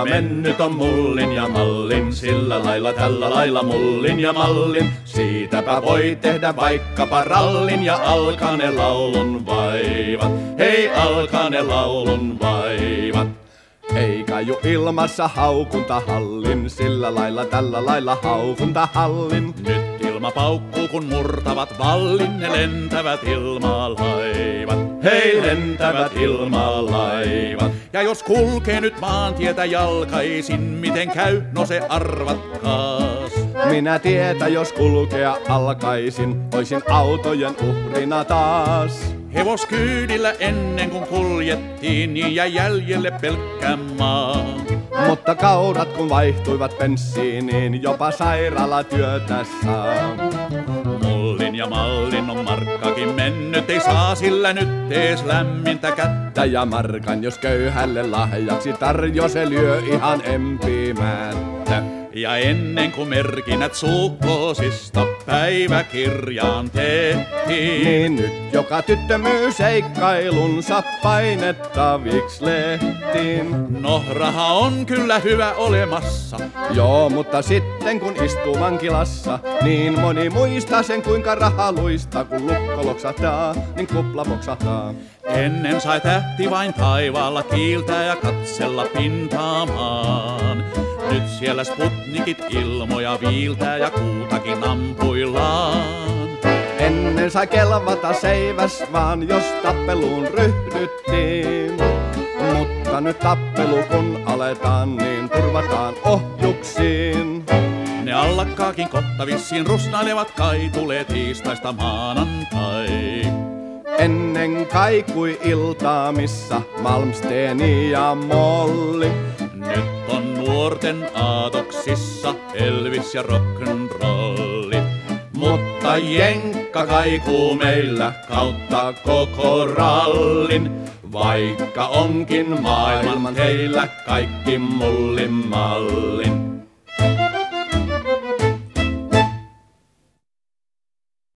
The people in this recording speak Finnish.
mennyt on mullin ja mallin, sillä lailla tällä lailla mullin ja mallin. Siitäpä voi tehdä vaikkapa rallin ja alkaa ne laulun vaivat. Hei, alkaa ne laulun vaivat. Ei kaju ilmassa haukuntahallin, sillä lailla tällä lailla haukuntahallin. Nyt ilma paukkuu kun murtavat vallin, ne lentävät ilmalaivat. Hei, lentävät ilmalaivat. Ja jos kulkee nyt maantietä jalkaisin, miten käy, no se arvatkaas. Minä tietä jos kulkea alkaisin, oisin autojen uhrina taas. Hevoskyydillä ennen kuin kuljettiin, niin jäi jäljelle pelkkä maa. Mutta kaurat kun vaihtuivat bensiiniin, jopa sairaalatyötä saa. Mullin ja mallin on markkakin mennyt, ei saa sillä nyt ees lämmintä kättä. Ja markan jos köyhälle lahjaksi tarjo, se lyö ihan empimättä. Ja ennen kuin merkinnät suukkoosista päiväkirjaan tehtiin, niin nyt joka tyttö myy seikkailunsa painettaviks lehtiin. No raha on kyllä hyvä olemassa, joo, mutta sitten kun istuu vankilassa, niin moni muistaa sen kuinka raha luistaa. Kun lukko loksahtaa, niin kupla poksahtaa. Ennen sai tähti vain taivaalla kiiltää ja katsella pintaamaan. Nyt siellä Sputnikit ilmoja viiltää ja kuutakin ampuillaan. Ennen sai kelvata seiväs vaan, jos tappeluun ryhdyttiin. Mutta nyt tappelu kun aletaan, niin turvataan ohjuksiin. Ne allakkaakin kotta vissiin rusnailevat kai, tulee tiistaista maanantai. Ennen kaikui iltaa, missä Malmsteeni ja Molly. Nyt on nuorten aatoksissa Elvis ja rock'n'rolli. Mutta jenkka kaikuu meillä kautta koko rallin. Vaikka onkin maailman heillä kaikki mullin mallin.